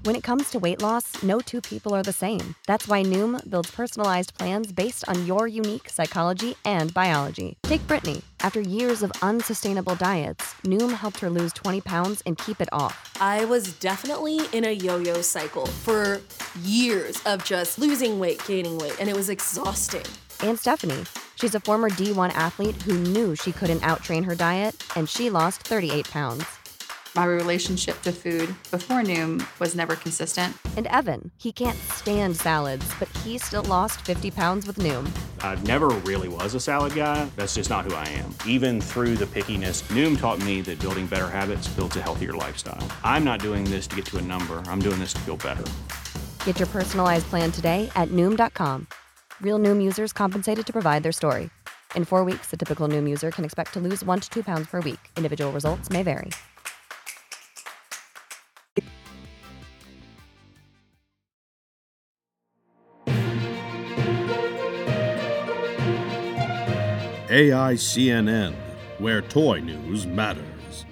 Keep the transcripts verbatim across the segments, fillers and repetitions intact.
When it comes to weight loss, no two people are the same. That's why Noom builds personalized plans based on your unique psychology and biology. Take Brittany. After years of unsustainable diets, Noom helped her lose twenty pounds and keep it off. I was definitely in a yo-yo cycle for years of just losing weight, gaining weight, and it was exhausting. And Stephanie. She's a former D one athlete who knew she couldn't outtrain her diet, and she lost thirty-eight pounds. My relationship to food before Noom was never consistent. And Evan, he can't stand salads, but he still lost fifty pounds with Noom. I never really was a salad guy. That's just not who I am. Even through the pickiness, Noom taught me that building better habits builds a healthier lifestyle. I'm not doing this to get to a number. I'm doing this to feel better. Get your personalized plan today at Noom dot com. Real Noom users compensated to provide their story. In four weeks, the typical Noom user can expect to lose one to two pounds per week. Individual results may vary. A I C N N, where toy news matters.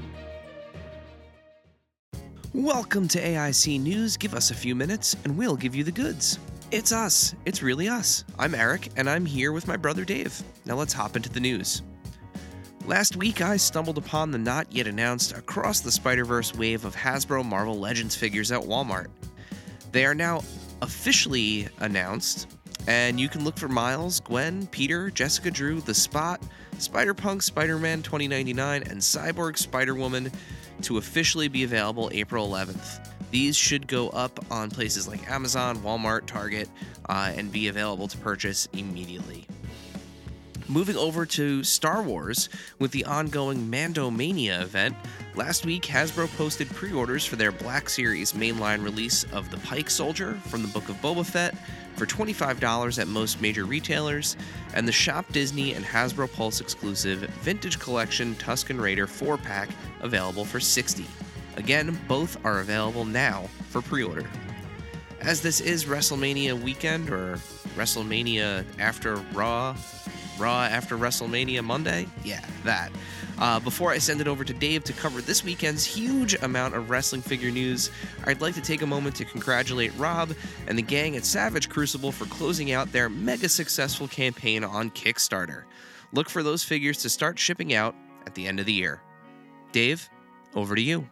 Welcome to A I C News. Give us a few minutes and we'll give you the goods. It's us. It's really us. I'm Eric and I'm here with my brother Dave. Now let's hop into the news. Last week I stumbled upon the not yet announced Across the Spider-Verse wave of Hasbro Marvel Legends figures at Walmart. They are now officially announced, and you can look for Miles, Gwen, Peter, Jessica Drew, The Spot, Spider-Punk, Spider-Man twenty ninety-nine, and Cyborg Spider-Woman to officially be available April eleventh. These should go up on places like Amazon, Walmart, Target, uh, and be available to purchase immediately. Moving over to Star Wars, with the ongoing Mandomania event, last week Hasbro posted pre-orders for their Black Series mainline release of the Pike Soldier from the Book of Boba Fett for twenty-five dollars at most major retailers, and the Shop Disney and Hasbro Pulse exclusive Vintage Collection Tusken Raider four pack available for sixty dollars. Again, both are available now for pre-order. As this is WrestleMania weekend, or WrestleMania after Raw, Raw after WrestleMania Monday? Yeah, that. Uh, before I send it over to Dave to cover this weekend's huge amount of wrestling figure news, I'd like to take a moment to congratulate Rob and the gang at Savage Crucible for closing out their mega successful campaign on Kickstarter. Look for those figures to start shipping out at the end of the year. Dave, over to you.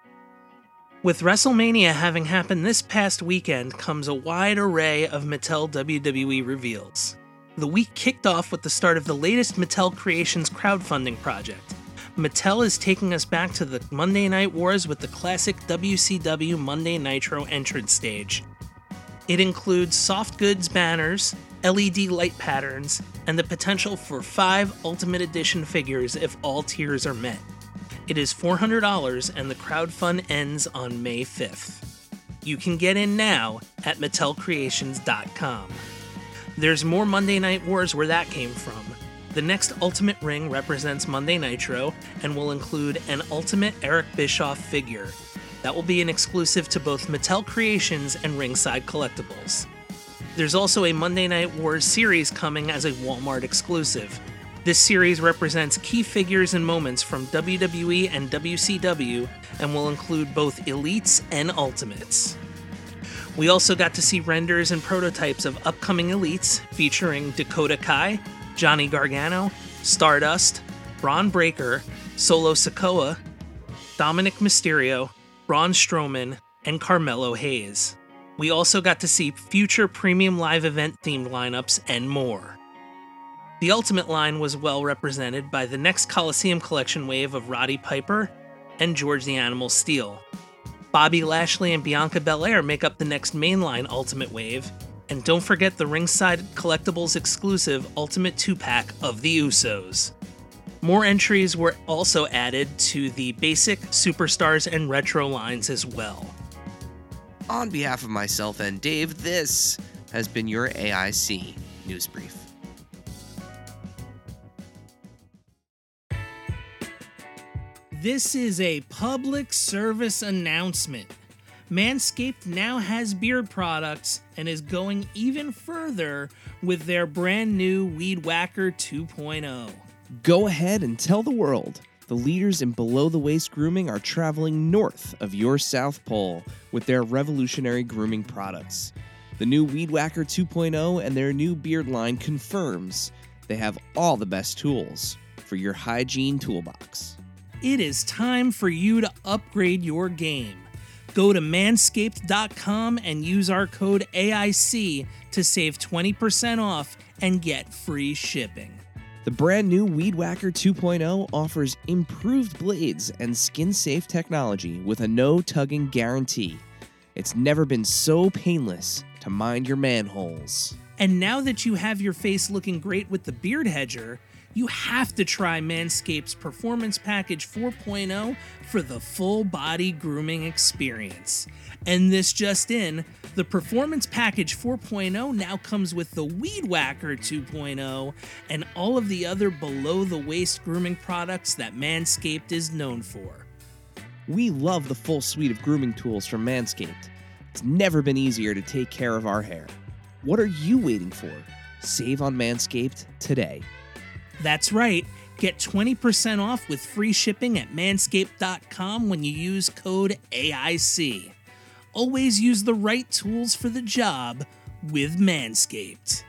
With WrestleMania having happened this past weekend comes a wide array of Mattel W W E reveals. The week kicked off with the start of the latest Mattel Creations crowdfunding project. Mattel is taking us back to the Monday Night Wars with the classic W C W Monday Nitro entrance stage. It includes soft goods banners, L E D light patterns, and the potential for five Ultimate Edition figures if all tiers are met. It is four hundred dollars and the crowdfund ends on May fifth. You can get in now at Mattel Creations dot com. There's more Monday Night Wars where that came from. The next Ultimate Ring represents Monday Nitro and will include an Ultimate Eric Bischoff figure. That will be an exclusive to both Mattel Creations and Ringside Collectibles. There's also a Monday Night Wars series coming as a Walmart exclusive. This series represents key figures and moments from W W E and W C W and will include both Elites and Ultimates. We also got to see renders and prototypes of upcoming Elites featuring Dakota Kai, Johnny Gargano, Stardust, Braun Breaker, Solo Sikoa, Dominic Mysterio, Braun Strowman, and Carmelo Hayes. We also got to see future premium live event themed lineups and more. The Ultimate line was well represented by the next Coliseum Collection wave of Roddy Piper and George the Animal Steele. Bobby Lashley and Bianca Belair make up the next mainline Ultimate wave, and don't forget the Ringside Collectibles exclusive Ultimate two pack of the Usos. More entries were also added to the basic, Superstars, and Retro lines as well. On behalf of myself and Dave, this has been your A I C News Brief. This is a public service announcement. Manscaped now has beard products and is going even further with their brand new Weed Whacker two point oh. Go ahead and tell the world. The leaders in below-the-waist grooming are traveling north of your South Pole with their revolutionary grooming products. The new Weed Whacker two point oh and their new beard line confirms they have all the best tools for your hygiene toolbox. It is time for you to upgrade your game. Go to manscaped dot com and use our code A I C to save twenty percent off and get free shipping. The brand new Weed Whacker two point oh offers improved blades and skin-safe technology with a no-tugging guarantee. It's never been so painless to mind your manholes. And now that you have your face looking great with the Beard Hedger, you have to try Manscaped's Performance Package four point oh for the full body grooming experience. And this just in, the Performance Package four point oh now comes with the Weed Whacker two point oh and all of the other below-the-waist grooming products that Manscaped is known for. We love the full suite of grooming tools from Manscaped. It's never been easier to take care of our hair. What are you waiting for? Save on Manscaped today. That's right. Get twenty percent off with free shipping at manscaped dot com when you use code A I C. Always use the right tools for the job with Manscaped.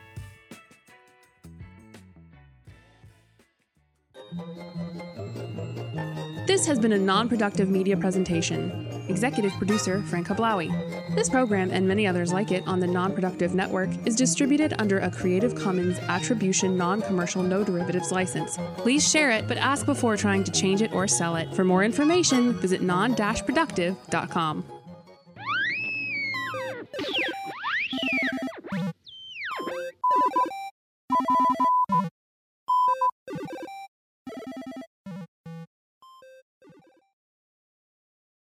This has been a non-productive media presentation. Executive producer Frank Hablawi. This program and many others like it on the Non-Productive Network is distributed under a Creative Commons Attribution Non-Commercial No Derivatives license. Please share it, but ask before trying to change it or sell it. For more information, visit non dash productive dot com.